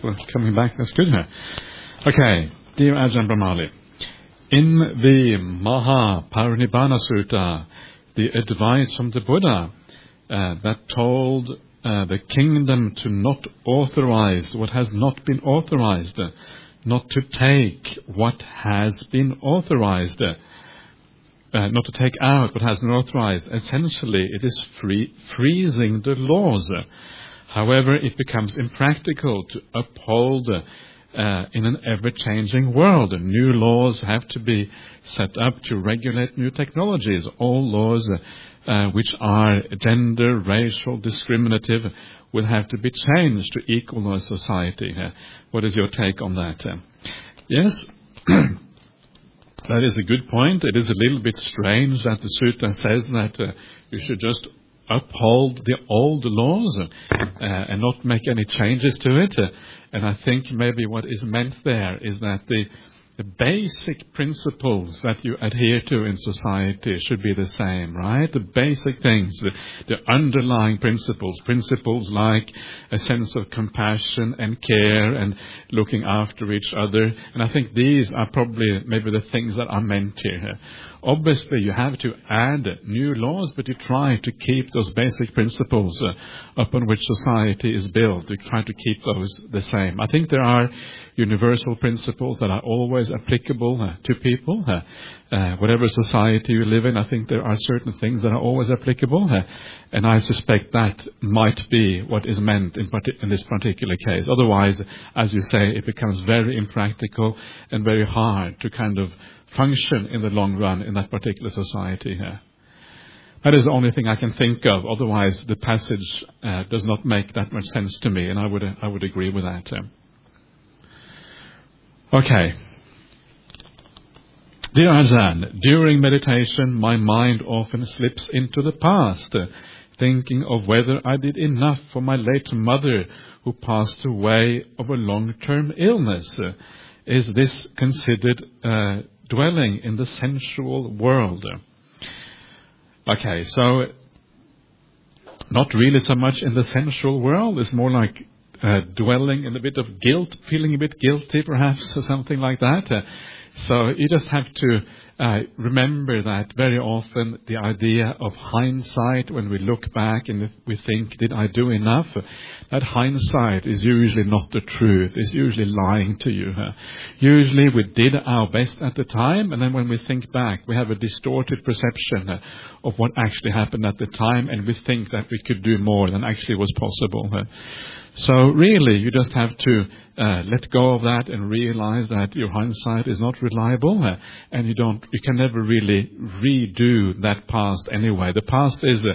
for coming back. That's good. Huh? Okay, dear Ajahn Brahmali, in the Mahaparinibbana Sutta, the advice from the Buddha that told the kingdom to not authorize what has not been authorized, not to take what has been authorized, not to take out what has been authorized. Essentially, it is freezing the laws. However, it becomes impractical to uphold in an ever-changing world. New laws have to be set up to regulate new technologies. All laws which are gender, racial, discriminative will have to be changed to equalize society. What is your take on that? Yes, that is a good point. It is a little bit strange that the sutta says that you should just uphold the old laws and not make any changes to it. And I think maybe what is meant there is that the basic principles that you adhere to in society should be the same, right? The basic things, the underlying principles like a sense of compassion and care and looking after each other. And I think these are probably maybe the things that are meant here. Obviously, you have to add new laws, but you try to keep those basic principles upon which society is built. You try to keep those the same. I think there are universal principles that are always applicable to people. Whatever society you live in, I think there are certain things that are always applicable. And I suspect that might be what is meant in this particular case. Otherwise, as you say, it becomes very impractical and very hard to kind of function in the long run in that particular society here. That is the only thing I can think of. Otherwise, the passage does not make that much sense to me, and I would agree with that. Okay. Dear Ajahn, during meditation, my mind often slips into the past, thinking of whether I did enough for my late mother who passed away of a long-term illness. Is this considered dwelling in the sensual world? Okay, so not really so much in the sensual world. It's more like dwelling in a bit of guilt, feeling a bit guilty perhaps, or something like that. So you just have to remember that very often the idea of hindsight, when we look back and we think, did I do enough? That hindsight is usually not the truth. It's usually lying to you. Usually we did our best at the time, and then when we think back, we have a distorted perception of what actually happened at the time, and we think that we could do more than actually was possible. So really, you just have to let go of that and realize that your hindsight is not reliable, and you can never really redo that past anyway. The past is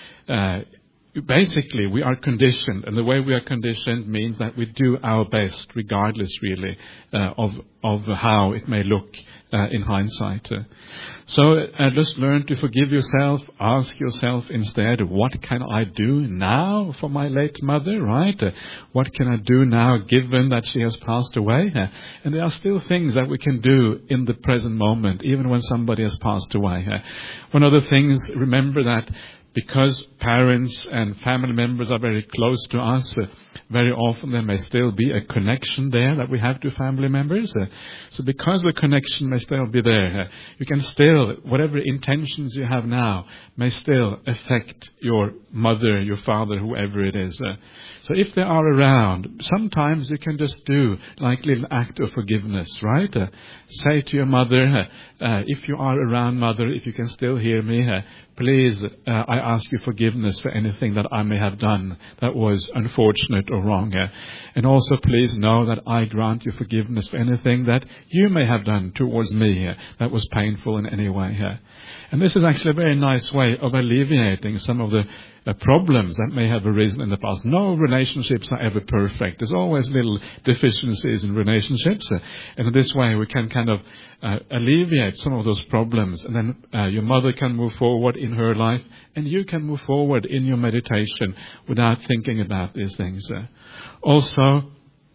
basically we are conditioned, and the way we are conditioned means that we do our best, regardless really of how it may look in hindsight. So just learn to forgive yourself. Ask yourself instead, what can I do now for my late mother, right? What can I do now given that she has passed away? And there are still things that we can do in the present moment, even when somebody has passed away. One of the things, remember that because parents and family members are very close to us, very often there may still be a connection there that we have to family members. So because the connection may still be there, you can still, whatever intentions you have now, may still affect your mother, your father, whoever it is. So if they are around, sometimes you can just do like a little act of forgiveness, right? Say to your mother, if you are around, mother, if you can still hear me, please, I ask you forgiveness for anything that I may have done that was unfortunate or wrong. And also please know that I grant you forgiveness for anything that you may have done towards me that was painful in any way. And this is actually a very nice way of alleviating some of the problems that may have arisen in the past. No relationships are ever perfect. There's always little deficiencies in relationships. And in this way we can kind of alleviate some of those problems. And then your mother can move forward in her life, and you can move forward in your meditation without thinking about these things. Also,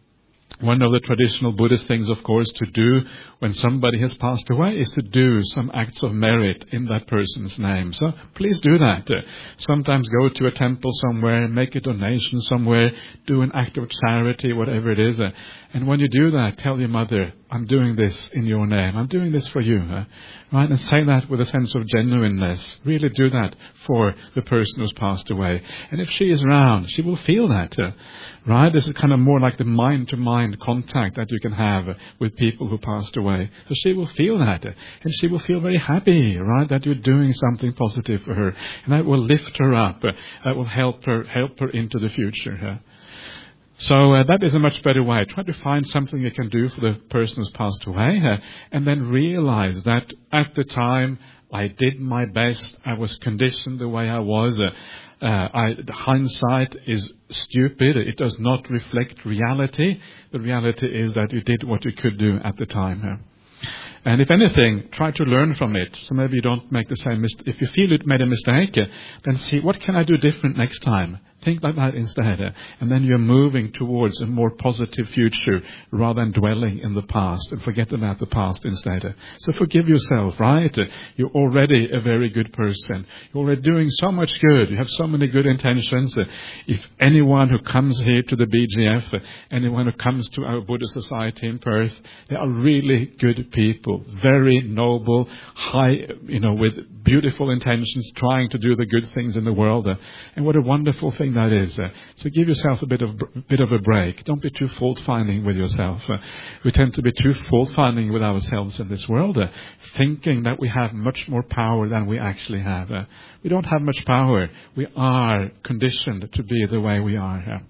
One of the traditional Buddhist things, of course, to do when somebody has passed away is to do some acts of merit in that person's name. So please do that. Sometimes go to a temple somewhere, make a donation somewhere, do an act of charity, whatever it is. And when you do that, tell your mother, I'm doing this in your name. I'm doing this for you. Right? And say that with a sense of genuineness. Really do that for the person who's passed away. And if she is around, she will feel that. Right? This is kind of more like the mind-to-mind contact that you can have with people who passed away. So she will feel that. And she will feel very happy, right, that you're doing something positive for her. And that will lift her up. That will help her into the future. So that is a much better way. Try to find something you can do for the person who's passed away, and then realize that at the time I did my best. I was conditioned the way I was. The hindsight is stupid. It does not reflect reality. The reality is that you did what you could do at the time. And if anything, try to learn from it. So maybe you don't make the same mistake. If you feel you made a mistake, then see, what can I do different next time? Think like that instead. And then you're moving towards a more positive future rather than dwelling in the past and forget about the past instead. So forgive yourself, right? You're already a very good person. You're already doing so much good. You have so many good intentions. If anyone who comes here to the BGF, anyone who comes to our Buddhist Society in Perth, they are really good people. Very noble, high, with beautiful intentions, trying to do the good things in the world. And what a wonderful thing that is. So give yourself a bit of a break. Don't be too fault-finding with yourself. We tend to be too fault-finding with ourselves in this world, thinking that we have much more power than we actually have. We don't have much power. We are conditioned to be the way we are.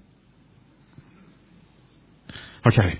Okay.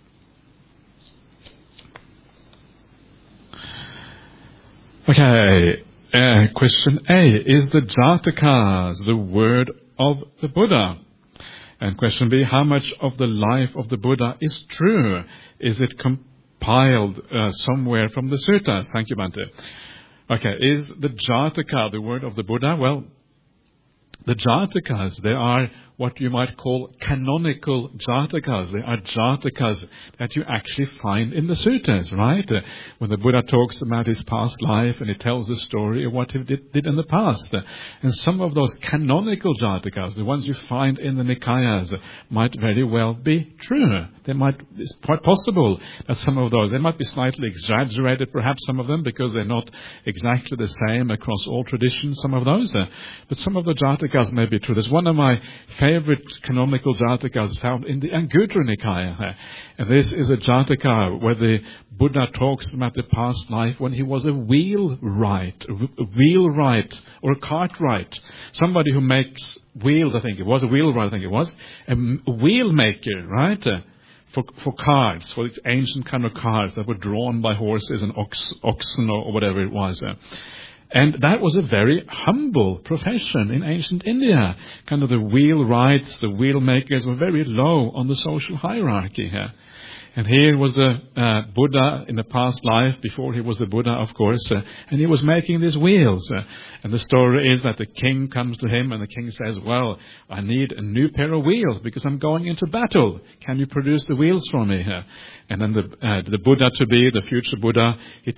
Okay. Question A. Is the Jatakas the word of the Buddha? And question B. How much of the life of the Buddha is true? Is it compiled somewhere from the suttas? Thank you, Bhante. Okay. Is the Jataka the word of the Buddha? Well, the Jatakas, they are what you might call canonical Jatakas. They are Jatakas that you actually find in the suttas, right? When the Buddha talks about his past life and he tells the story of what he did in the past. And some of those canonical Jatakas, the ones you find in the Nikayas, might very well be true. It's quite possible that some of those, they might be slightly exaggerated, perhaps some of them, because they're not exactly the same across all traditions, some of those. But some of the Jatakas may be true. There's one of my favorite canonical Jatakas found in the Anguttara Nikaya. And this is a Jataka where the Buddha talks about the past life when he was a wheelwright or a cartwright. Somebody who makes wheels, I think it was. A wheelwright, I think it was. A wheel maker, right? For cars, for these ancient kind of cars that were drawn by horses and oxen or whatever it was. And that was a very humble profession in ancient India. Kind of the wheelwrights, the wheel makers were very low on the social hierarchy here. And here was the Buddha in the past life, before he was the Buddha, of course, and he was making these wheels. And the story is that the king comes to him and the king says, well, I need a new pair of wheels because I'm going into battle. Can you produce the wheels for me? And then the Buddha-to-be, the future Buddha,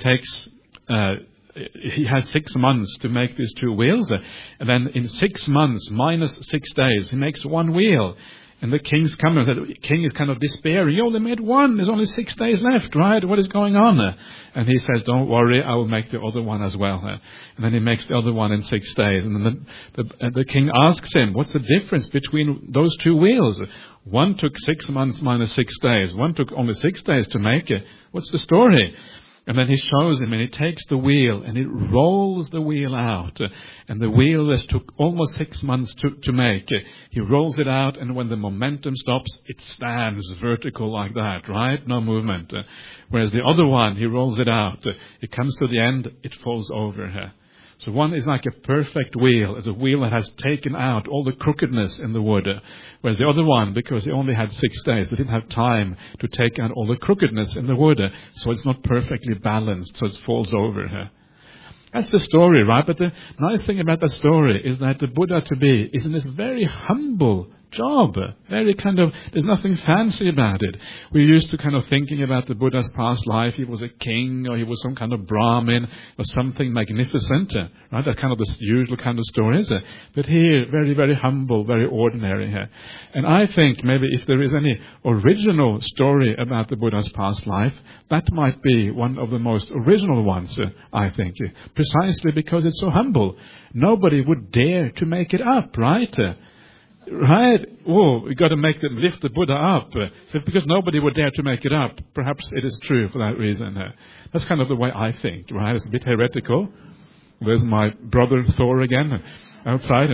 he has 6 months to make these 2 wheels. And then in 6 months, minus 6 days, he makes 1 wheel. And the king's coming and said, the king is kind of despairing. You only made 1. There's only 6 days left, right? What is going on? And he says, don't worry, I will make the other one as well. And then he makes the other one in 6 days. And then the king asks him, what's the difference between those 2 wheels? One took 6 months minus 6 days. One took only 6 days to make it. What's the story? And then he shows him, and he takes the wheel, and he rolls the wheel out. And the wheel that took almost 6 months to make, he rolls it out, and when the momentum stops, it stands vertical like that, right? No movement. Whereas the other one, he rolls it out. It comes to the end, it falls over. So one is like a perfect wheel. It's a wheel that has taken out all the crookedness in the wood. Whereas the other one, because he only had 6 days, they didn't have time to take out all the crookedness in the wood. So it's not perfectly balanced, so it falls over. That's the story, right? But the nice thing about that story is that the Buddha-to-be is in this very humble job. Very kind of, there's nothing fancy about it. We're used to kind of thinking about the Buddha's past life. He was a king, or he was some kind of Brahmin, or something magnificent. Right? That's kind of the usual kind of stories. But here, very, very humble, very ordinary here. And I think maybe if there is any original story about the Buddha's past life, that might be one of the most original ones, I think. Precisely because it's so humble. Nobody would dare to make it up, right? Right? Oh, we got to lift the Buddha up. So because nobody would dare to make it up, perhaps it is true for that reason. That's kind of the way I think, right? It's a bit heretical. There's my brother Thor again, outside.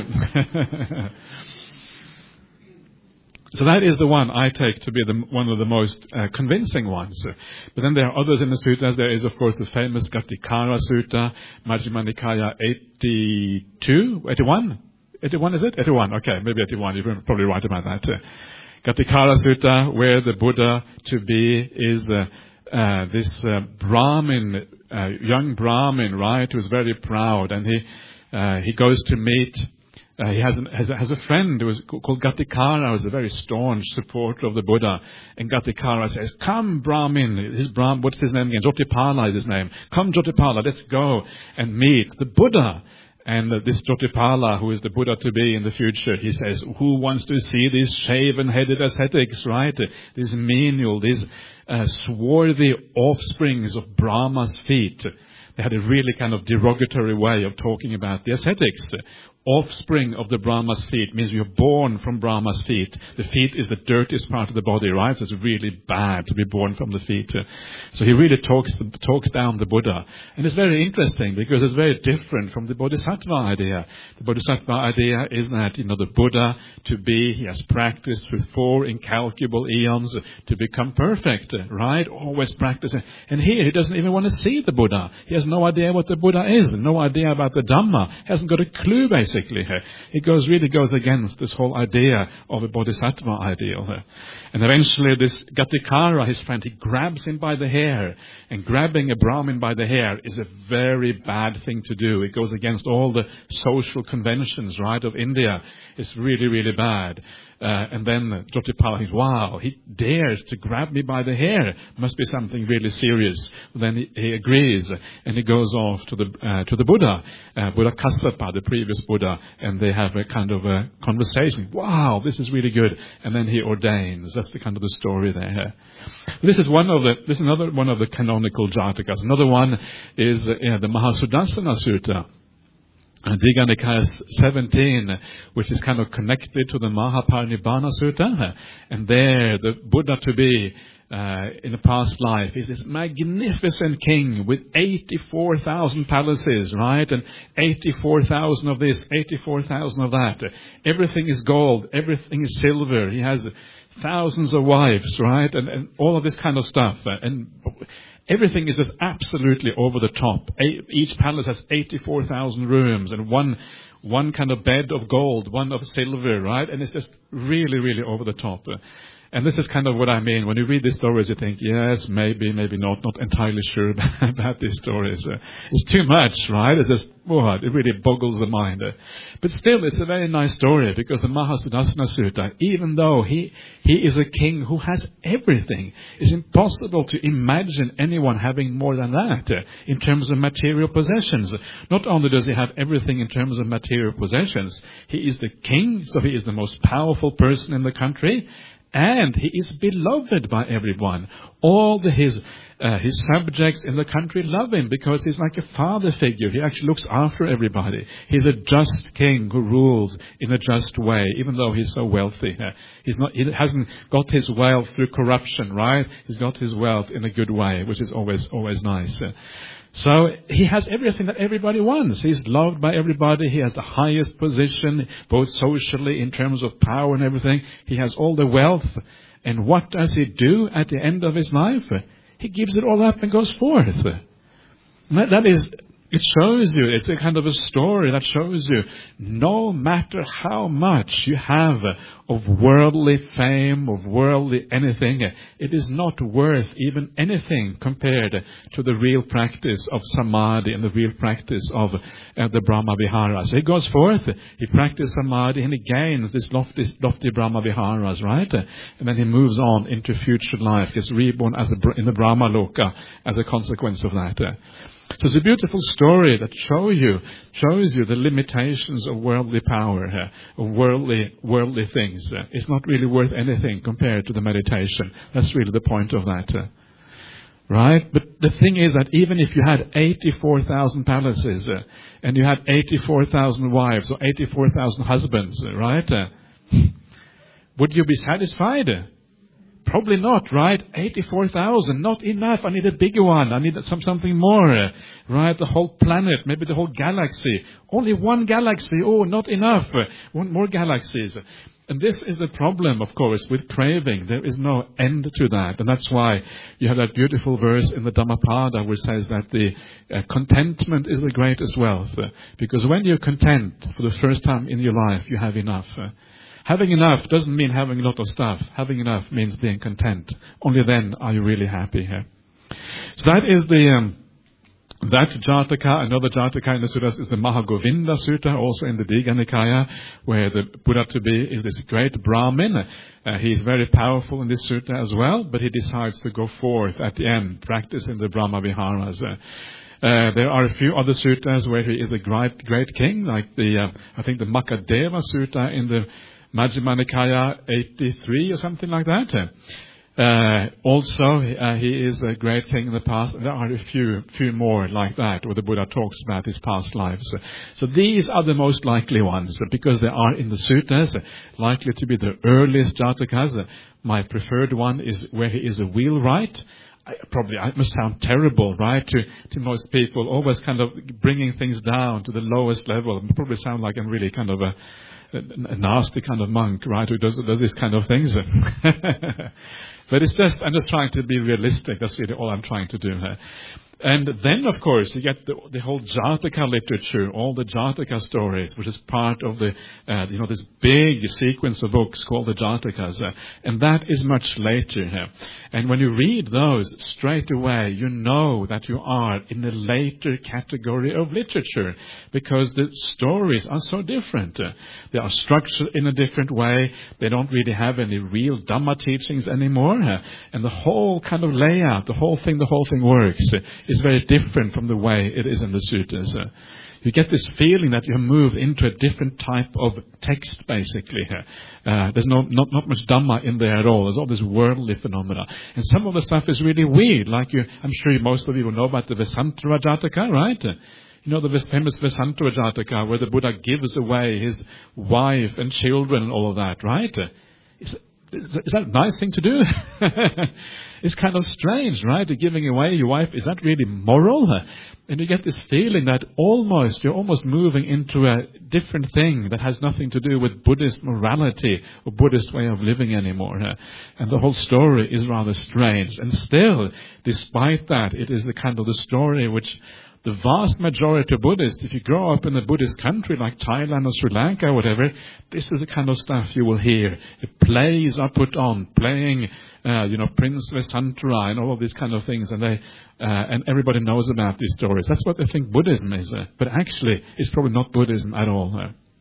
So that is the one I take to be one of the most convincing ones. But then there are others in the suttas. There is, of course, the famous Gatikara Sutta, Majjhima Nikaya 82, 81? 81 is it? 81, okay, maybe 81. You're probably right about that. Gatikara Sutta, where the Buddha to be is this Brahmin, young Brahmin, right, who's very proud. And he goes to meet... he has a friend who is called Gatikara, who is a very staunch supporter of the Buddha. And Gatikara says, "Come, Brahmin." What's his name again? Jotipala is his name. "Come, Jotipala, let's go and meet the Buddha." And this Jotipala, who is the Buddha to be in the future, he says, "Who wants to see these shaven-headed ascetics, right? These menial, these swarthy offsprings of Brahma's feet." They had a really kind of derogatory way of talking about the ascetics. Offspring of the Brahma's feet means you're born from Brahma's feet. The feet is the dirtiest part of the body, right? So it's really bad to be born from the feet. So he really talks down the Buddha. And it's very interesting because it's very different from the Bodhisattva idea. The Bodhisattva idea is that, the Buddha to be, he has practiced through 4 incalculable eons to become perfect, right? Always practicing. And here he doesn't even want to see the Buddha. He has no idea what the Buddha is, no idea about the Dhamma. He hasn't got a clue, basically. It really goes against this whole idea of a bodhisattva ideal. And eventually this Gatikara, his friend, he grabs him by the hair. And grabbing a Brahmin by the hair is a very bad thing to do. It goes against all the social conventions, right, of India. It's really, really bad. And then Jotipala thinks, wow, he dares to grab me by the hair. Must be something really serious. Then he agrees, and he goes off to the Buddha, Buddha Kassapa, the previous Buddha, and they have a kind of a conversation. Wow, this is really good. And then he ordains. That's the kind of the story there. This is another one of the canonical Jatakas. Another one is the Mahasudassana Sutta. Digha Nikaya 17, which is kind of connected to the Mahaparinibbana Sutta. And there, the Buddha to be in the past life is this magnificent king with 84,000 palaces, right? And 84,000 of this, 84,000 of that. Everything is gold, everything is silver. He has thousands of wives, right? And all of this kind of stuff. And everything is just absolutely over the top. Each palace has 84,000 rooms and one kind of bed of gold, one of silver, right? And it's just really, really over the top. And this is kind of what I mean. When you read these stories, you think, yes, maybe not entirely sure about these stories. It's too much, right? It's just, it really boggles the mind. But still, it's a very nice story because the Mahasudassana Sutta, even though he is a king who has everything, it's impossible to imagine anyone having more than that in terms of material possessions. Not only does he have everything in terms of material possessions, he is the king, so he is the most powerful person in the country. And he is beloved by everyone. All his subjects in the country love him because he's like a father figure. He actually looks after everybody. He's a just king who rules in a just way, even though he's so wealthy. He hasn't got his wealth through corruption, right? He's got his wealth in a good way, which is always nice. So he has everything that everybody wants. He's loved by everybody. He has the highest position, both socially in terms of power and everything. He has all the wealth. And what does he do at the end of his life? He gives it all up and goes forth. That is It shows you, it's a kind of a story that shows you, no matter how much you have of worldly fame, of worldly anything, it is not worth even anything compared to the real practice of samadhi and the real practice of the Brahma Viharas. He goes forth, he practices samadhi, and he gains this lofty Brahma Viharas, right? And then he moves on into future life, gets reborn in the Brahma Loka as a consequence of that. So it's a beautiful story that shows you the limitations of worldly power, of worldly things. It's not really worth anything compared to the meditation. That's really the point of that. Right? But the thing is that even if you had 84,000 palaces, and you had 84,000 wives or 84,000 husbands, right? Would you be satisfied? Probably not, right? 84,000, not enough. I need a bigger one. I need something more, right? The whole planet, maybe the whole galaxy. Only one galaxy. Oh, not enough. Want more galaxies. And this is the problem, of course, with craving. There is no end to that. And that's why you have that beautiful verse in the Dhammapada which says that the contentment is the greatest wealth. Because when you're content for the first time in your life, you have enough. Having enough doesn't mean having a lot of stuff. Having enough means being content. Only then are you really happy here. So that is that Jataka. Another Jataka in the Sutras is the Mahagovinda Sutta, also in the Digha Nikaya, where the Buddha to be is this great Brahmin. He is very powerful in this sutta as well, but he decides to go forth at the end, practicing the Brahma Viharas. There are a few other suttas where he is a great king, like I think the Makadeva Sutta in the Majjhima Nikaya 83 or something like that. Also, he is a great king in the past. There are a few more like that, where the Buddha talks about his past lives. So these are the most likely ones, because they are in the suttas, likely to be the earliest Jatakas. My preferred one is where he is a wheelwright. I must sound terrible, right, to most people, always kind of bringing things down to the lowest level. I probably sound like I'm really kind of a nasty kind of monk, right, who does these kind of things. But I'm just trying to be realistic. That's really all I'm trying to do here. And then, of course, you get the whole Jataka literature, all the Jataka stories, which is part of the, this big sequence of books called the Jatakas. And that is much later here. And when you read those, straight away, you know that you are in the later category of literature, because the stories are so different. They are structured in a different way. They don't really have any real Dhamma teachings anymore. And the whole kind of layout, the whole thing works. Is very different from the way it is in the suttas. You get this feeling that you have moved into a different type of text, basically. There's not much Dhamma in there at all. There's all this worldly phenomena. And some of the stuff is really weird. Like I'm sure most of you will know about the Vesantara Jataka, right? You know the famous Vesantara Jataka, where the Buddha gives away his wife and children and all of that, right? Is that a nice thing to do? It's kind of strange, right? Giving away your wife, is that really moral? And you get this feeling that you're almost moving into a different thing that has nothing to do with Buddhist morality or Buddhist way of living anymore. And the whole story is rather strange. And still, despite that, it is the kind of the story which the vast majority of Buddhists, if you grow up in a Buddhist country like Thailand or Sri Lanka or whatever, this is the kind of stuff you will hear. The plays are put on, playing, Prince Vesantara and all of these kind of things, and everybody knows about these stories. That's what they think Buddhism is, but actually, it's probably not Buddhism at all.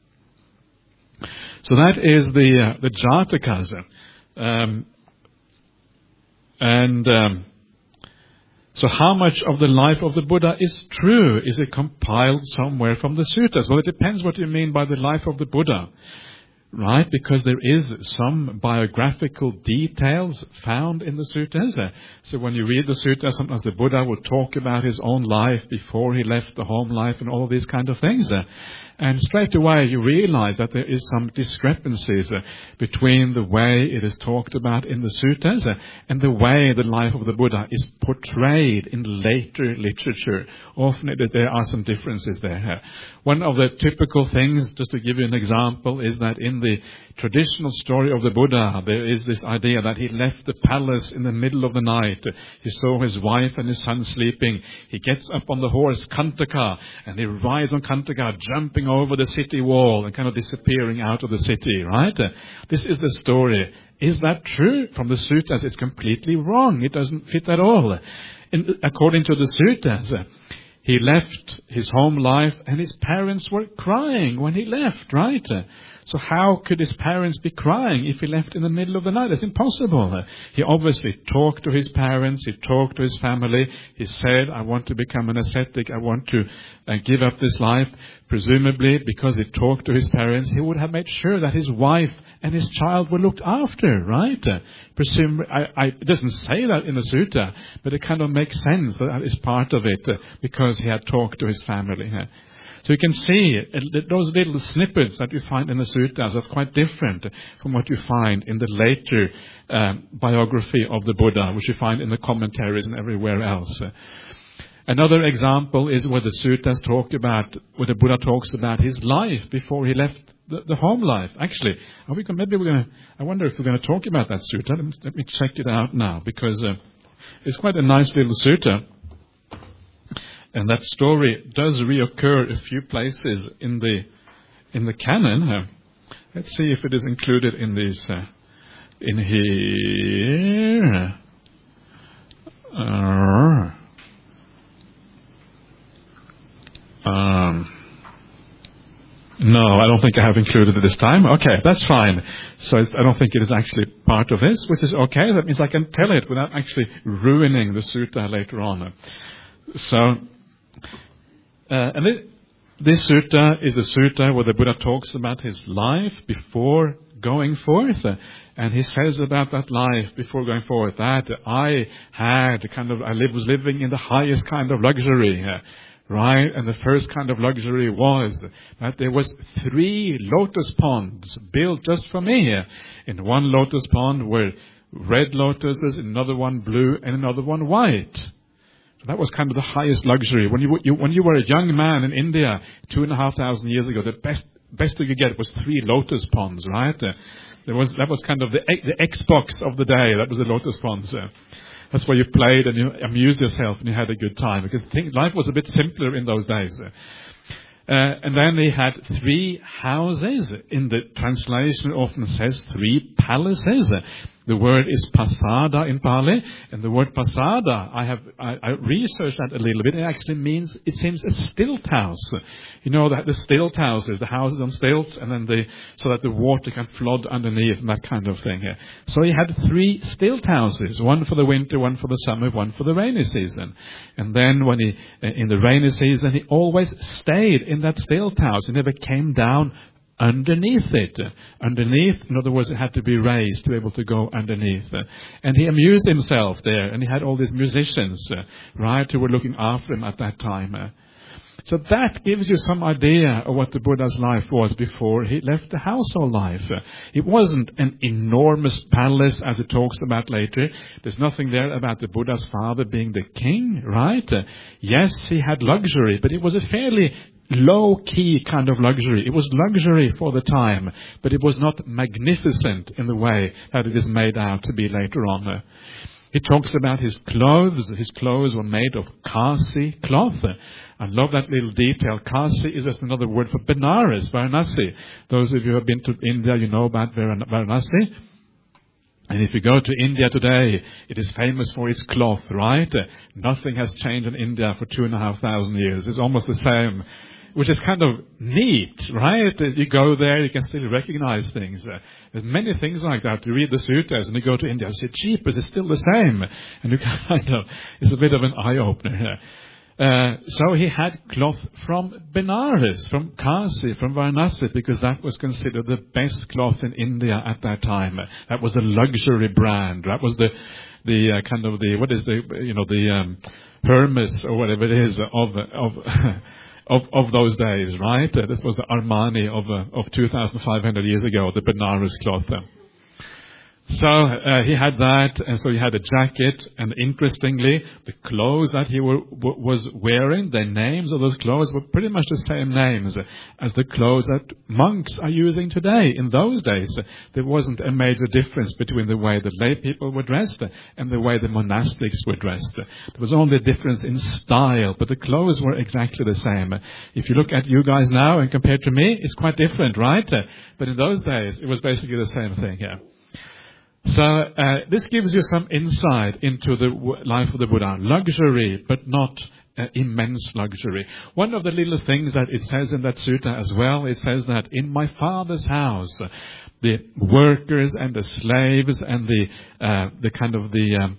So that is the Jatakas, So how much of the life of the Buddha is true? Is it compiled somewhere from the suttas? Well, it depends what you mean by the life of the Buddha, right? Because there is some biographical details found in the suttas. So when you read the suttas, sometimes the Buddha will talk about his own life before he left the home life and all of these kind of things. And straight away you realize that there is some discrepancies between the way it is talked about in the suttas and the way the life of the Buddha is portrayed in later literature. Often there are some differences there. One of the typical things, just to give you an example, is that in in the traditional story of the Buddha, there is this idea that he left the palace in the middle of the night. He saw his wife and his son sleeping. He gets up on the horse Kantaka, and he rides on Kantaka, jumping over the city wall and kind of disappearing out of the city, right? This is the story. Is that true? From the suttas, it's completely wrong. It doesn't fit at all. According to the suttas, he left his home life and his parents were crying when he left, right? So how could his parents be crying if he left in the middle of the night? It's impossible. He obviously talked to his parents. He talked to his family. He said, I want to become an ascetic. I want to give up this life. Presumably, because he talked to his parents, he would have made sure that his wife and his child were looked after, right? It doesn't say that in the sutta, but it kind of makes sense that is part of it because he had talked to his family. So you can see those little snippets that you find in the suttas are quite different from what you find in the later biography of the Buddha, which you find in the commentaries and everywhere else. Another example is where the suttas talk about, where the Buddha talks about his life before he left the home life. Actually, I wonder if we're going to talk about that sutta. Let me check it out now, because it's quite a nice little sutta. And that story does reoccur a few places in the canon. Let's see if it is included in these in here. No, I don't think I have included it this time. Okay, that's fine. So I don't think it is actually part of this, which is okay. That means I can tell it without actually ruining the sutta later on. So, this sutta is the sutta where the Buddha talks about his life before going forth. And he says about that life before going forth that I was living in the highest kind of luxury. Right? And the first kind of luxury was that there was 3 lotus ponds built just for me. In one lotus pond were red lotuses, in another one blue, and another one white. So that was kind of the highest luxury. When you were a young man in India 2,500 years ago, the best you could get was 3 lotus ponds, right? That was kind of the Xbox of the day. That was the lotus ponds. That's where you played and you amused yourself and you had a good time. Because life was a bit simpler in those days. And then they had 3 houses. In the translation, it often says 3 palaces. The word is pasada in Pali, and the word pasada, I researched that a little bit. It actually means, it seems, a stilt house. You know that the stilt houses, the houses on stilts, and then so that the water can flood underneath and that kind of thing. So he had 3 stilt houses, one for the winter, one for the summer, one for the rainy season. And then when in the rainy season, he always stayed in that stilt house. He never came down underneath it. Underneath, in other words, it had to be raised to be able to go underneath. And he amused himself there, and he had all these musicians, right, who were looking after him at that time. So that gives you some idea of what the Buddha's life was before he left the household life. It wasn't an enormous palace as it talks about later. There's nothing there about the Buddha's father being the king, right? Yes, he had luxury, but it was a fairly low-key kind of luxury. It was luxury for the time, but it was not magnificent in the way that it is made out to be later on. He talks about his clothes. His clothes were made of kasi cloth. I love that little detail. Kasi is just another word for Benares, Varanasi. Those of you who have been to India, you know about Varanasi. And if you go to India today, it is famous for its cloth, right? Nothing has changed in India for 2,500 years. It's almost the same, which is kind of neat, right? You go there, you can still recognize things. There's many things like that. You read the suttas and you go to India and say, cheapers, it's still the same. And you kind of, it's a bit of an eye-opener here. So he had cloth from Benares, from Kasi, from Varanasi, because that was considered the best cloth in India at that time. That was a luxury brand. That was the Hermes or whatever it is of those days, right? This was the Armani of 2,500 years ago, the Benares cloth. So he had that, and so he had a jacket, and interestingly, the clothes that he was wearing, the names of those clothes were pretty much the same names as the clothes that monks are using today. In those days, there wasn't a major difference between the way the lay people were dressed and the way the monastics were dressed. There was only a difference in style, but the clothes were exactly the same. If you look at you guys now and compare to me, it's quite different, right? But in those days, it was basically the same thing here. So this gives you some insight into the life of the Buddha. Luxury, but not immense luxury. One of the little things that it says in that sutta as well, it says that in my Father's house, the workers and the slaves and the kind of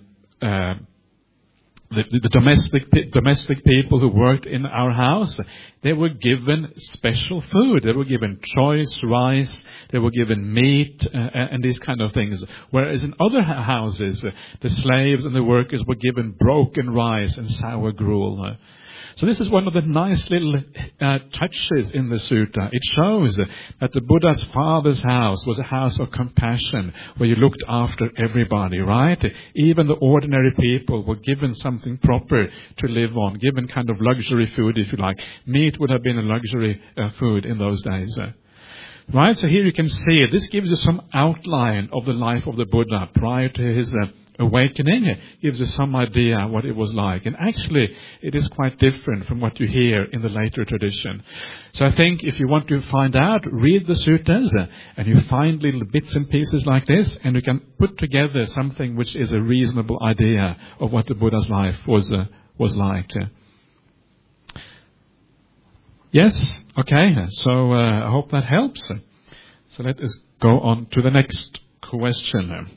the domestic people who worked in our house, they were given special food. They were given choice rice. They were given meat and these kind of things. Whereas in other houses, the slaves and the workers were given broken rice and sour gruel. So this is one of the nice little touches in the sutta. It shows that the Buddha's father's house was a house of compassion, where you looked after everybody, right? Even the ordinary people were given something proper to live on, given kind of luxury food, if you like. Meat would have been a luxury food in those days. Right? So here you can see, this gives you some outline of the life of the Buddha prior to his awakening. It gives you some idea what it was like. And actually, it is quite different from what you hear in the later tradition. So I think if you want to find out, read the suttas, and you find little bits and pieces like this, and you can put together something which is a reasonable idea of what the Buddha's life was like. Yes? Okay. So I hope that helps. So let us go on to the next question.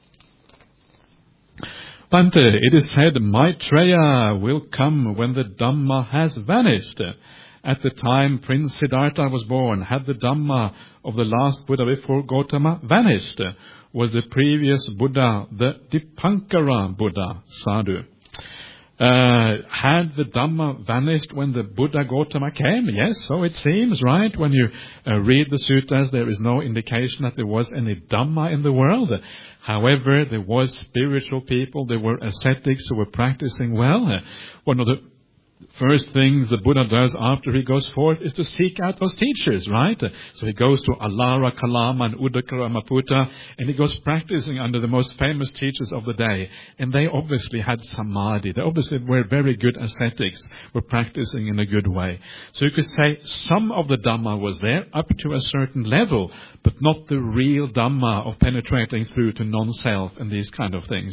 Bhante, it is said Maitreya will come when the Dhamma has vanished. At the time Prince Siddhartha was born, had the Dhamma of the last Buddha before Gautama vanished? Was the previous Buddha the Dipankara Buddha? Sadhu. Had the Dhamma vanished when the Buddha Gautama came? Yes, so it seems, right? When you read the suttas, there is no indication that there was any Dhamma in the world. However, there was spiritual people, there were ascetics who were practicing well. One of the first things the Buddha does after he goes forth is to seek out those teachers, right? So he goes to Alara, Kalama, and Udakara, Maputa, and he goes practicing under the most famous teachers of the day. And they obviously had samadhi. They obviously were very good ascetics, were practicing in a good way. So you could say some of the Dhamma was there up to a certain level, but not the real Dhamma of penetrating through to non-self and these kind of things.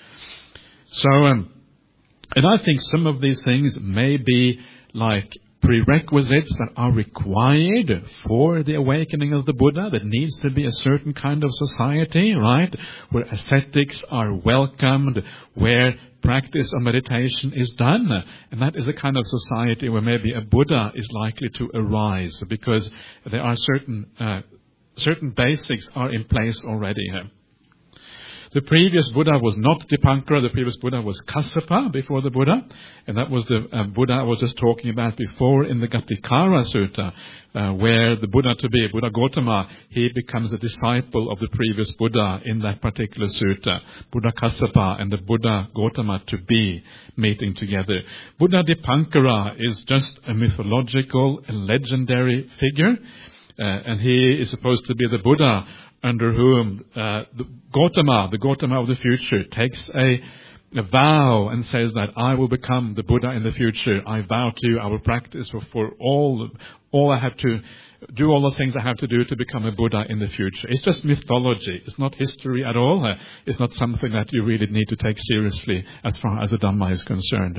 And I think some of these things may be like prerequisites that are required for the awakening of the Buddha. That needs to be a certain kind of society, right? Where ascetics are welcomed, where practice of meditation is done. And that is a kind of society where maybe a Buddha is likely to arise, because there are certain basics are in place already here. The previous Buddha was not Dipankara. The previous Buddha was Kassapa before the Buddha. And that was the Buddha I was just talking about before in the Gatikara Sutta, where the Buddha to be, Buddha Gautama, he becomes a disciple of the previous Buddha in that particular sutta. Buddha Kassapa and the Buddha Gautama to be meeting together. Buddha Dipankara is just a mythological, a legendary figure. And he is supposed to be the Buddha under whom the Gautama of the future, takes a vow and says that I will become the Buddha in the future. I vow to you, I will practice for all I have to do, all the things I have to do to become a Buddha in the future. It's just mythology. It's not history at all. It's not something that you really need to take seriously as far as the Dhamma is concerned.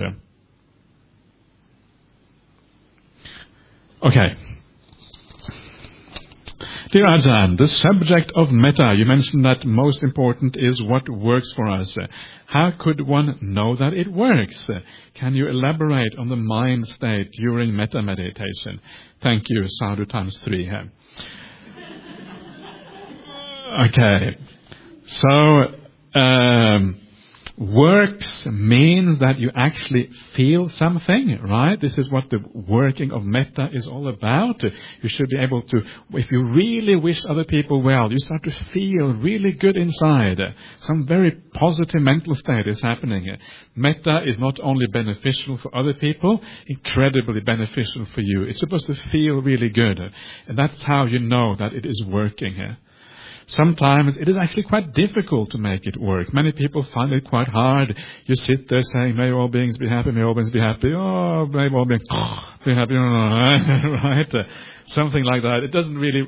Okay. Dear Ajahn, the subject of metta, you mentioned that most important is what works for us. How could one know that it works? Can you elaborate on the mind state during metta meditation? Thank you, Sadhu times 3 here. Okay. So, Works means that you actually feel something, right? This is what the working of metta is all about. You should be able to, if you really wish other people well, you start to feel really good inside. Some very positive mental state is happening. Metta is not only beneficial for other people, incredibly beneficial for you. It's supposed to feel really good. And that's how you know that it is working. Sometimes it is actually quite difficult to make it work. Many people find it quite hard. You sit there saying, may all beings be happy, may all beings be happy. Oh, may all beings be happy. Right? Something like that. It doesn't really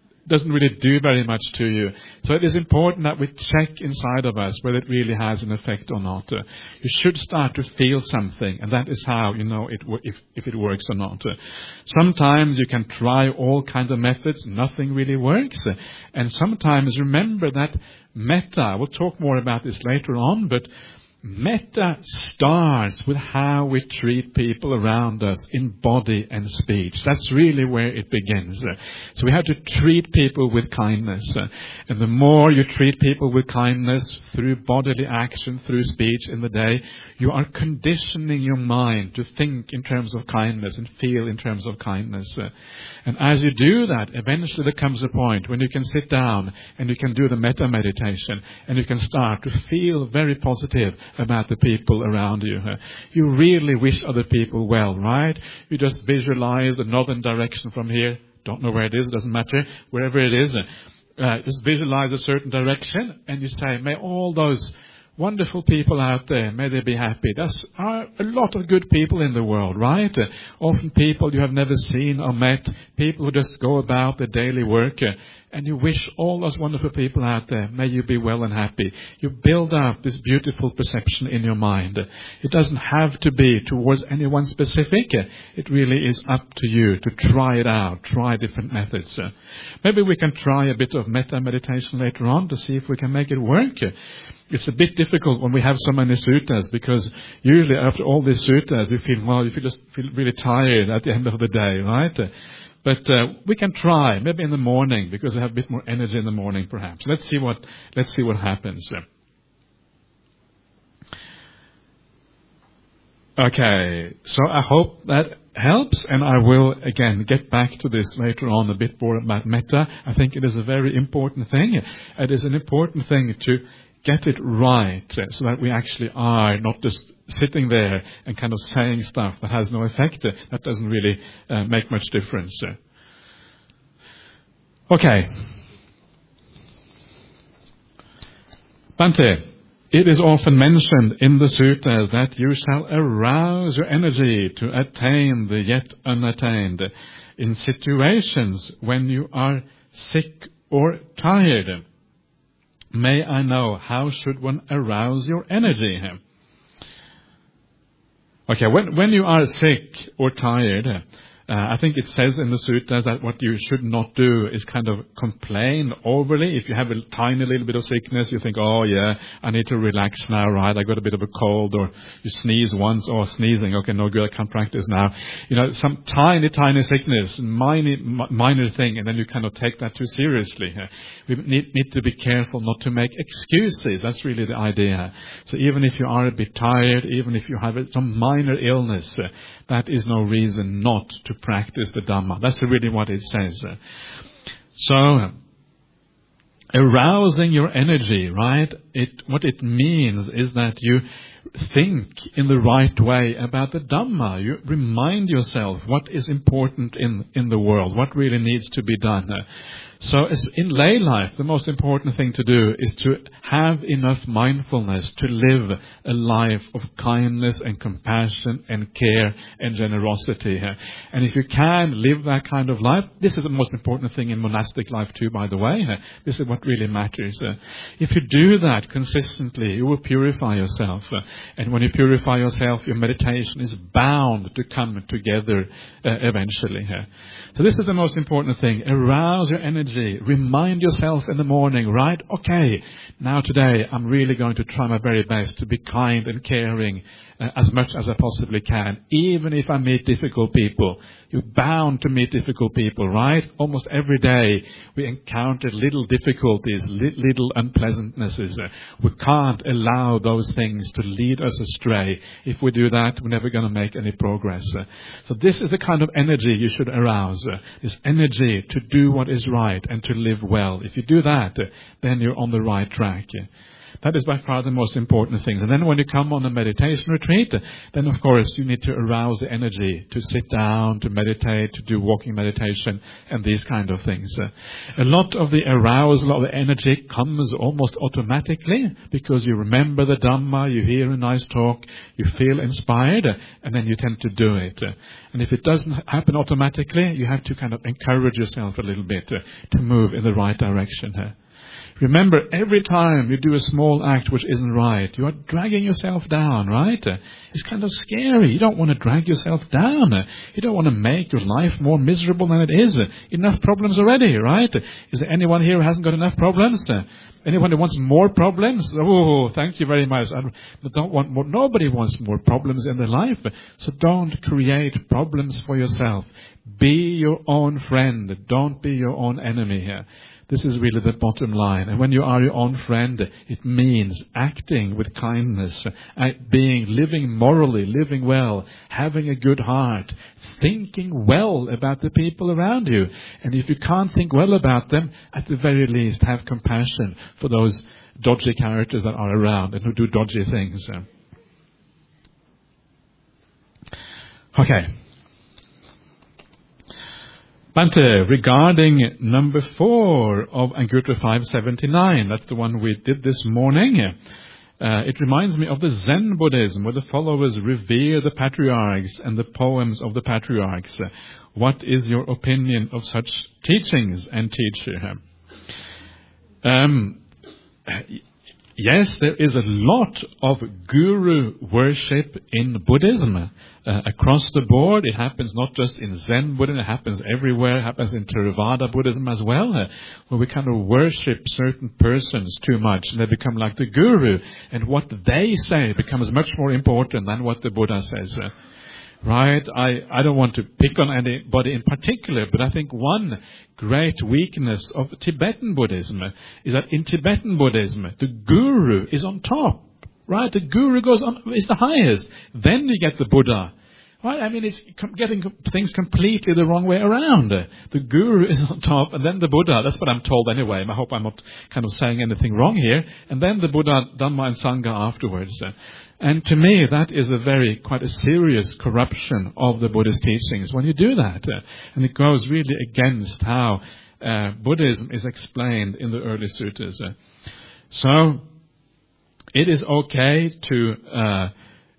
do very much to you. So it is important that we check inside of us whether it really has an effect or not. You should start to feel something, and that is how you know if it works or not. Sometimes you can try all kinds of methods, nothing really works. And sometimes remember that metta, we'll talk more about this later on, but metta starts with how we treat people around us in body and speech. That's really where it begins. So we have to treat people with kindness. And the more you treat people with kindness through bodily action, through speech in the day, you are conditioning your mind to think in terms of kindness and feel in terms of kindness. And as you do that, eventually there comes a point when you can sit down and you can do the metta meditation and you can start to feel very positive about the people around you. You really wish other people well, right? You just visualize the northern direction from here. Don't know where it is, doesn't matter. Wherever it is, just visualize a certain direction and you say, may all those wonderful people out there, may they be happy. There's a lot of good people in the world, right? Often people you have never seen or met, people who just go about their daily work, and you wish all those wonderful people out there, may you be well and happy. You build up this beautiful perception in your mind. It doesn't have to be towards anyone specific. It really is up to you to try it out, try different methods. Maybe we can try a bit of metta meditation later on to see if we can make it work. It's a bit difficult when we have so many suttas, because usually after all these suttas you just feel really tired at the end of the day, right? But we can try, maybe in the morning, because I have a bit more energy in the morning perhaps. Let's see what happens. Okay, so I hope that helps, and I will again get back to this later on a bit more about metta. I think it is a very important thing. It is an important thing to get it right, so that we actually are not just sitting there and kind of saying stuff that has no effect. That doesn't really make much difference. Okay. Bhante, it is often mentioned in the sutta that you shall arouse your energy to attain the yet unattained in situations when you are sick or tired. May I know, how should one arouse your energy? Okay, when you are sick or tired, I think it says in the suttas that what you should not do is kind of complain overly. If you have a tiny little bit of sickness, you think, oh yeah, I need to relax now, right? I got a bit of a cold, or you sneeze once, or sneezing, okay, no good, I can't practice now. Some tiny sickness, minor thing, and then you kind of take that too seriously. We need to be careful not to make excuses. That's really the idea. So even if you are a bit tired, even if you have some minor illness, that is no reason not to practice the Dhamma. That's really what it says. So, arousing your energy, right? What it means is that you think in the right way about the Dhamma. You remind yourself what is important in the world, what really needs to be done. So in lay life, the most important thing to do is to have enough mindfulness to live a life of kindness and compassion and care and generosity. And if you can live that kind of life, this is the most important thing in monastic life too, by the way. This is what really matters. If you do that consistently, you will purify yourself. And when you purify yourself, your meditation is bound to come together eventually. So this is the most important thing. Arouse your energy. Remind yourself in the morning, right? Okay, now today I'm really going to try my very best to be kind and caring as much as I possibly can. Even if I meet difficult people, You're bound to meet difficult people, right? Almost every day we encounter little difficulties, little unpleasantnesses. We can't allow those things to lead us astray. If we do that, we're never going to make any progress. So this is the kind of energy you should arouse. This energy to do what is right and to live well. If you do that, then you're on the right track. That is by far the most important thing. And then when you come on a meditation retreat, then of course you need to arouse the energy to sit down, to meditate, to do walking meditation and these kind of things. A lot of the arousal of the energy comes almost automatically because you remember the Dhamma, you hear a nice talk, you feel inspired, and then you tend to do it. And if it doesn't happen automatically, you have to kind of encourage yourself a little bit to move in the right direction. Remember, every time you do a small act which isn't right, you are dragging yourself down, right? It's kind of scary. You don't want to drag yourself down. You don't want to make your life more miserable than it is. Enough problems already, right? Is there anyone here who hasn't got enough problems? Anyone who wants more problems? Oh, thank you very much. I don't want more. Nobody wants more problems in their life. So don't create problems for yourself. Be your own friend. Don't be your own enemy here. This is really the bottom line. And when you are your own friend, it means acting with kindness, living morally, living well, having a good heart, thinking well about the people around you. And if you can't think well about them, at the very least, have compassion for those dodgy characters that are around and who do dodgy things. Okay. Bante, regarding number 4 of Anguttara 579, that's the one we did this morning, it reminds me of the Zen Buddhism, where the followers revere the patriarchs and the poems of the patriarchs. What is your opinion of such teachings and teacher? Yes, there is a lot of guru worship in Buddhism. Across the board, it happens not just in Zen Buddhism, it happens everywhere. It happens in Theravada Buddhism as well, where we kind of worship certain persons too much, and they become like the guru, and what they say becomes much more important than what the Buddha says. Right? I don't want to pick on anybody in particular, but I think one great weakness of Tibetan Buddhism is that in Tibetan Buddhism, the guru is on top. Right? The guru is the highest. Then you get the Buddha. Right? I mean, it's getting things completely the wrong way around. The guru is on top, and then the Buddha. That's what I'm told anyway. I hope I'm not kind of saying anything wrong here. And then the Buddha, Dhamma, and Sangha afterwards. And to me, that is quite a serious corruption of the Buddhist teachings when you do that. And it goes really against how Buddhism is explained in the early suttas. So, it is okay to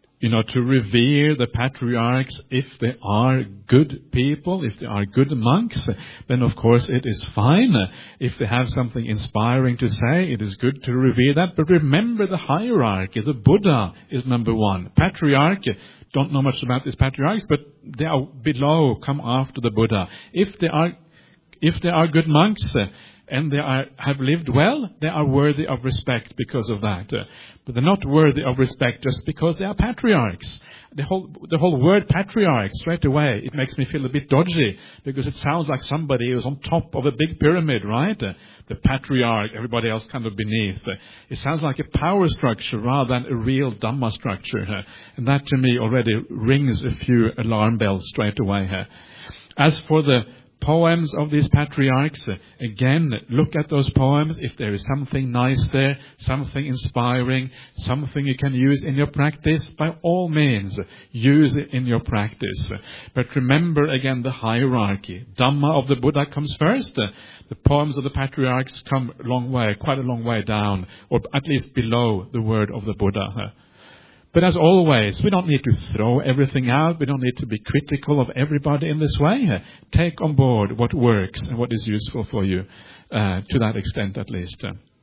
revere the patriarchs if they are good people, if they are good monks, then of course it is fine. If they have something inspiring to say, it is good to revere that. But remember the hierarchy. The Buddha is number 1. Patriarch, don't know much about these patriarchs, but they are below, come after the Buddha. If they are good monks, and they have lived well, they are worthy of respect because of that. But they're not worthy of respect just because they are patriarchs. The whole word patriarch, straight away, it makes me feel a bit dodgy, because it sounds like somebody who's on top of a big pyramid, right? The patriarch, everybody else kind of beneath. It sounds like a power structure rather than a real Dhamma structure. And that to me already rings a few alarm bells straight away. As for the poems of these patriarchs, again, look at those poems. If there is something nice there, something inspiring, something you can use in your practice, by all means, use it in your practice. But remember again the hierarchy. Dhamma of the Buddha comes first. The poems of the patriarchs come a long way, quite a long way down, or at least below the word of the Buddha. But as always, we don't need to throw everything out. We don't need to be critical of everybody in this way. Take on board what works and what is useful for you, to that extent at least.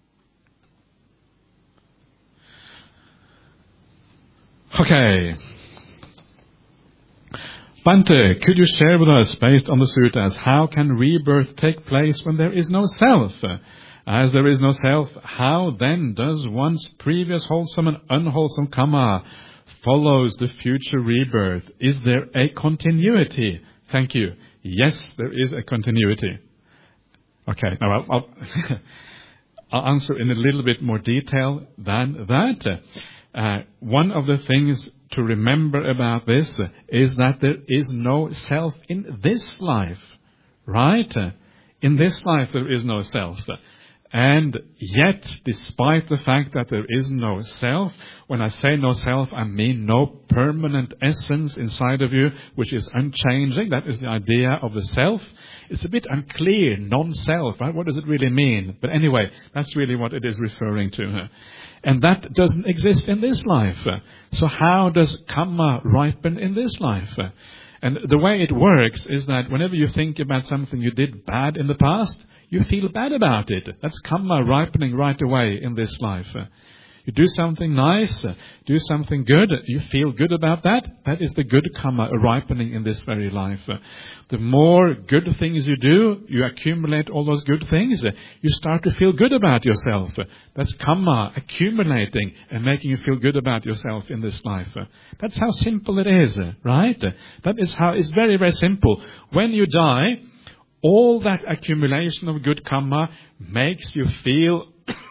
Okay. Bante, could you share with us, based on the suttas, how can rebirth take place when there is no self? As there is no self, how then does one's previous wholesome and unwholesome karma follows the future rebirth? Is there a continuity? Thank you. Yes, there is a continuity. Okay, now I'll I'll answer in a little bit more detail than that. One of the things to remember about this is that there is no self in this life, right? In this life there is no self. And yet, despite the fact that there is no self, when I say no self, I mean no permanent essence inside of you, which is unchanging. That is the idea of the self. It's a bit unclear, non-self, right? What does it really mean? But anyway, that's really what it is referring to. And that doesn't exist in this life. So how does karma ripen in this life? And the way it works is that whenever you think about something you did bad in the past, you feel bad about it. That's karma ripening right away in this life. You do something nice, do something good, you feel good about that. That is the good karma ripening in this very life. The more good things you do, you accumulate all those good things, you start to feel good about yourself. That's karma accumulating and making you feel good about yourself in this life. That's how simple it is, right? That is how it's very, very simple. When you die, all that accumulation of good karma makes you feel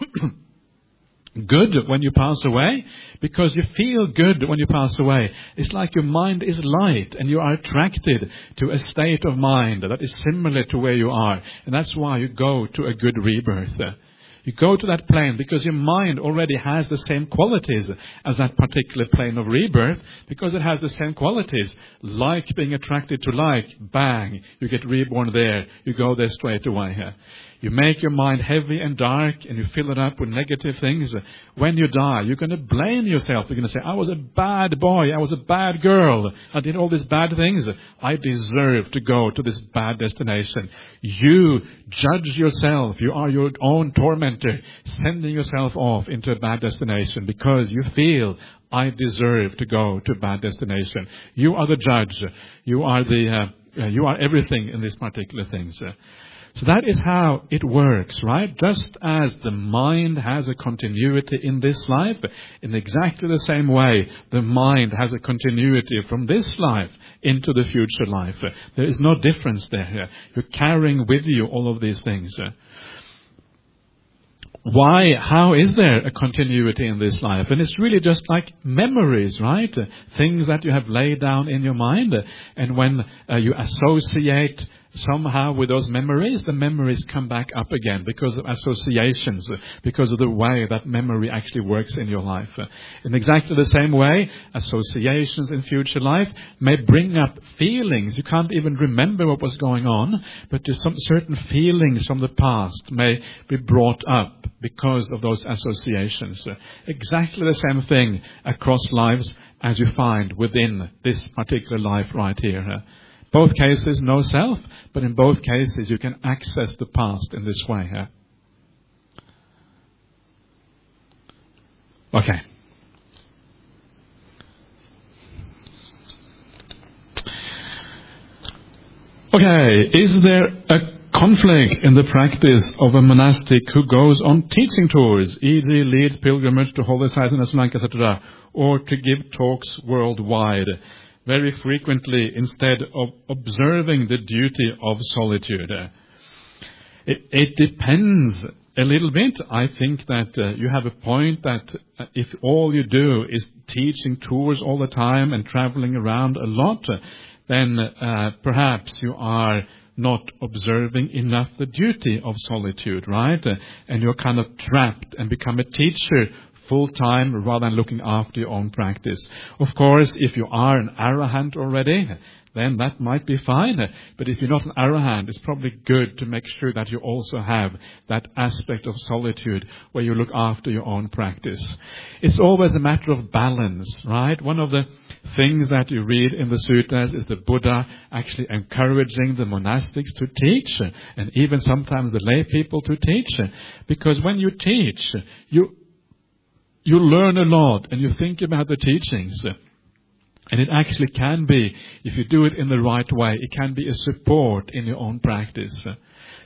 good when you pass away, because you feel good when you pass away. It's like your mind is light and you are attracted to a state of mind that is similar to where you are. And that's why you go to a good rebirth. You go to that plane because your mind already has the same qualities as that particular plane of rebirth, because it has the same qualities. Like being attracted to like, bang, you get reborn there. You go there straight away. You make your mind heavy and dark and you fill it up with negative things. When you die, you're going to blame yourself. You're going to say, I was a bad boy. I was a bad girl. I did all these bad things. I deserve to go to this bad destination. You judge yourself. You are your own tormentor, sending yourself off into a bad destination because you feel, I deserve to go to a bad destination. You are the judge. You are everything in these particular things. So that is how it works, right? Just as the mind has a continuity in this life, in exactly the same way, the mind has a continuity from this life into the future life. There is no difference there. You're carrying with you all of these things. Why? How is there a continuity in this life? And it's really just like memories, right? Things that you have laid down in your mind. And when you associate somehow with those memories, the memories come back up again because of associations, because of the way that memory actually works in your life. In exactly the same way, associations in future life may bring up feelings. You can't even remember what was going on, but some certain feelings from the past may be brought up because of those associations. Exactly the same thing across lives as you find within this particular life right here. Both cases, no self, but in both cases you can access the past in this way. Okay. Okay, is there a conflict in the practice of a monastic who goes on teaching tours, e.g. lead pilgrimage to holy sites in Sri Lanka, etc., or to give talks worldwide, very frequently instead of observing the duty of solitude? It depends a little bit. I think that you have a point that if all you do is teaching tours all the time and traveling around a lot, then perhaps you are not observing enough the duty of solitude, right? And you're kind of trapped and become a teacher full-time rather than looking after your own practice. Of course, if you are an arahant already, then that might be fine. But if you're not an arahant, it's probably good to make sure that you also have that aspect of solitude where you look after your own practice. It's always a matter of balance, right? One of the things that you read in the sutras is the Buddha actually encouraging the monastics to teach, and even sometimes the lay people to teach. Because when you teach, you learn a lot and you think about the teachings. And it actually can be, if you do it in the right way, it can be a support in your own practice. So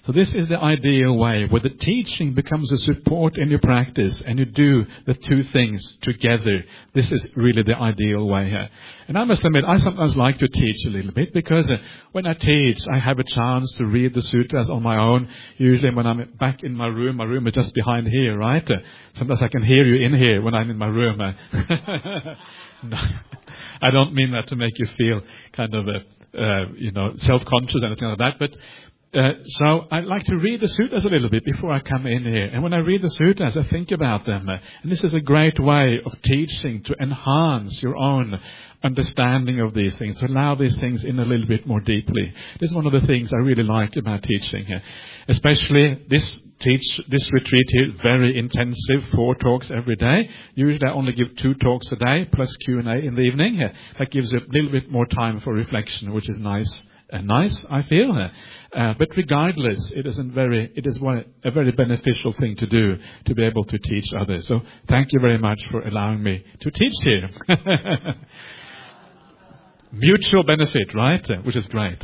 So this is the ideal way, where the teaching becomes a support in your practice, and you do the two things together. This is really the ideal way here. And I must admit, I sometimes like to teach a little bit, because when I teach, I have a chance to read the sutras on my own. Usually when I'm back in my room is just behind here, right? Sometimes I can hear you in here when I'm in my room. No, I don't mean that to make you feel kind of self-conscious or anything like that, but so I like to read the sutras a little bit before I come in here. And when I read the sutras, I think about them. And this is a great way of teaching to enhance your own understanding of these things, to allow these things in a little bit more deeply. This is one of the things I really like about teaching here. Especially this retreat here, very intensive, 4 talks every day. Usually I only give 2 talks a day, plus Q&A in the evening. That gives you a little bit more time for reflection, which is nice, I feel. But regardless, it is a very beneficial thing to do, to be able to teach others. So thank you very much for allowing me to teach here. Mutual benefit, right? Which is great.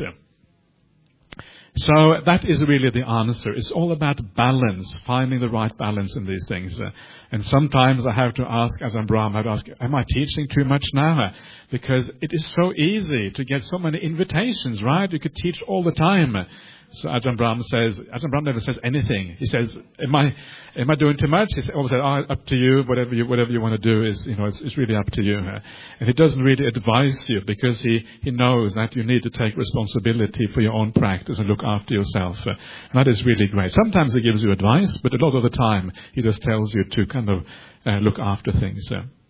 So that is really the answer. It's all about balance, finding the right balance in these things. And sometimes I have to ask, as I'm Brahm, I have to ask, am I teaching too much now? Because it is so easy to get so many invitations, right? You could teach all the time. So Ajahn Brahm never says anything. He says, am I doing too much? He always says, up to you, whatever you want to do is, it's really up to you. And he doesn't really advise you, because he knows that you need to take responsibility for your own practice and look after yourself. And that is really great. Sometimes he gives you advice, but a lot of the time he just tells you to kind of look after things.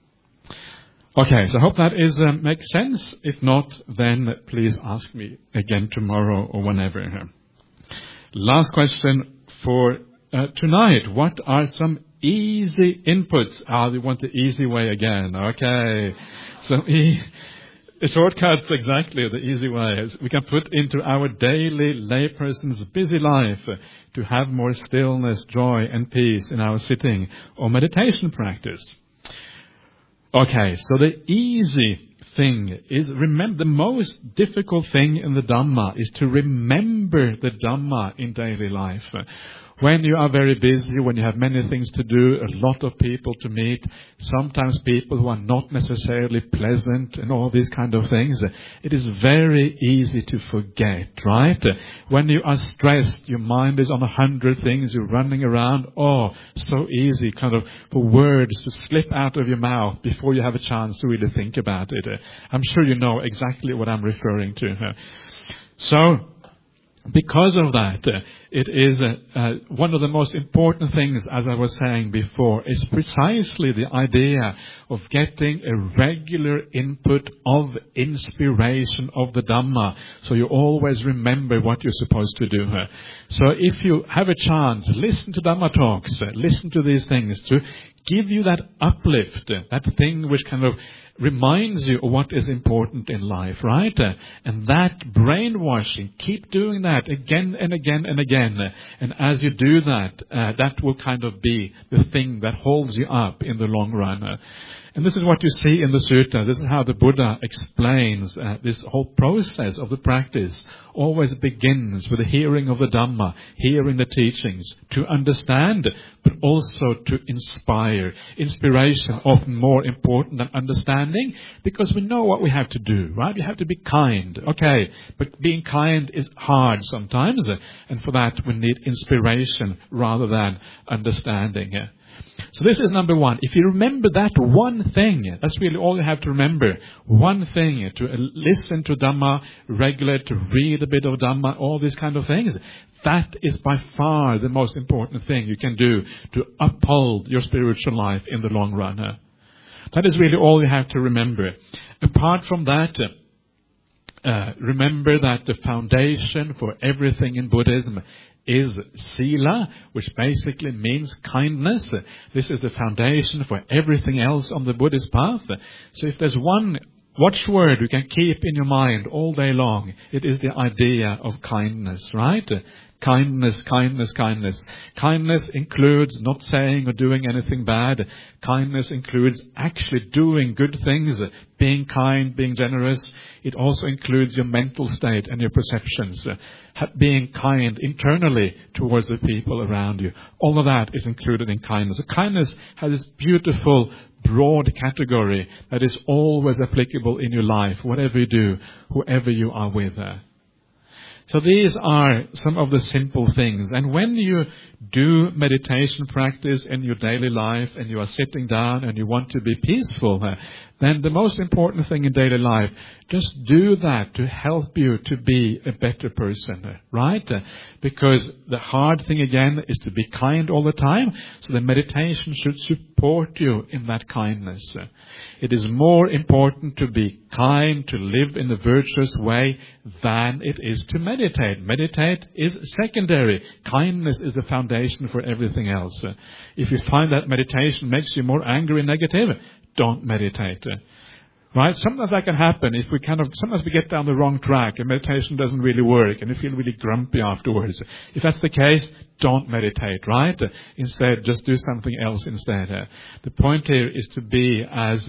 Okay, so I hope that makes sense. If not, then please ask me again tomorrow or whenever. Last question for tonight. What are some easy inputs? We want the easy way again. Okay. So shortcuts, exactly, the easy ways we can put into our daily layperson's busy life to have more stillness, joy and peace in our sitting or meditation practice. Okay, so the easy thing is, remember, the most difficult thing in the Dhamma is to remember the Dhamma in daily life. When you are very busy, when you have many things to do, a lot of people to meet, sometimes people who are not necessarily pleasant and all these kind of things, it is very easy to forget, right? When you are stressed, your mind is on 100 things, you're running around, so easy kind of for words to slip out of your mouth before you have a chance to really think about it. I'm sure you know exactly what I'm referring to. So, because of that, it is one of the most important things, as I was saying before, is precisely the idea of getting a regular input of inspiration of the Dhamma, so you always remember what you're supposed to do. So if you have a chance, listen to Dhamma talks, listen to these things to give you that uplift, that thing which kind of reminds you of what is important in life, right? And that brainwashing, keep doing that again and again and again. And as you do that, that will kind of be the thing that holds you up in the long run. And this is what you see in the sutta. This is how the Buddha explains this whole process of the practice. Always begins with the hearing of the Dhamma, hearing the teachings, to understand, but also to inspire. Inspiration often more important than understanding, because we know what we have to do, right? We have to be kind, okay, but being kind is hard sometimes, and for that we need inspiration rather than understanding. So this is number one. If you remember that one thing, that's really all you have to remember. One thing, to listen to Dhamma regularly, to read a bit of Dhamma, all these kind of things. That is by far the most important thing you can do to uphold your spiritual life in the long run. That is really all you have to remember. Apart from that, remember that the foundation for everything in Buddhism is sila, which basically means kindness. This is the foundation for everything else on the Buddhist path. So if there's one watchword you can keep in your mind all day long, it is the idea of kindness, right? Kindness, kindness, kindness. Kindness includes not saying or doing anything bad. Kindness includes actually doing good things, being kind, being generous. It also includes your mental state and your perceptions, being kind internally towards the people around you. All of that is included in kindness. So kindness has this beautiful, broad category that is always applicable in your life, whatever you do, whoever you are with. So these are some of the simple things. And when you do meditation practice in your daily life and you are sitting down and you want to be peaceful, then the most important thing in daily life, just do that to help you to be a better person, right? Because the hard thing again is to be kind all the time. So the meditation should support you in that kindness. It is more important to be kind, to live in a virtuous way, than it is to meditate. Meditate is secondary. Kindness is the foundation for everything else. If you find that meditation makes you more angry and negative, don't meditate. Right? Sometimes that can happen if sometimes we get down the wrong track and meditation doesn't really work and you feel really grumpy afterwards. If that's the case, don't meditate, right? Instead, just do something else instead. The point here is to be as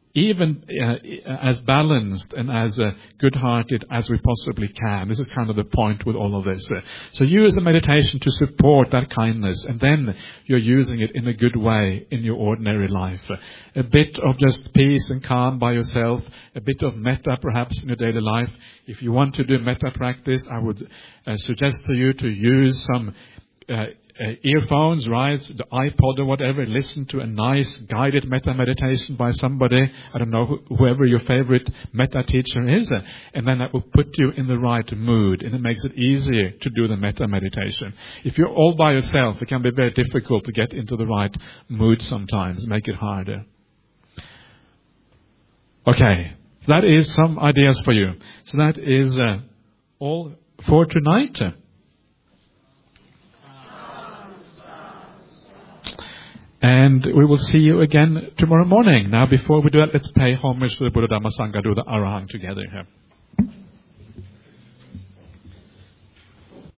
balanced and as good-hearted as we possibly can. This is kind of the point with all of this. So use the meditation to support that kindness, and then you're using it in a good way in your ordinary life. A bit of just peace and calm by yourself, a bit of metta perhaps in your daily life. If you want to do metta practice, I would suggest to you to use some earphones, right, the iPod or whatever, listen to a nice guided metta meditation by somebody, I don't know, whoever your favorite metta teacher is, and then that will put you in the right mood, and it makes it easier to do the metta meditation. If you're all by yourself, it can be very difficult to get into the right mood sometimes, make it harder. Okay, that is some ideas for you. So that is all for tonight. And we will see you again tomorrow morning. Now, before we do that, let's pay homage to the Buddha Dhamma Sangha, do the Arahant together here.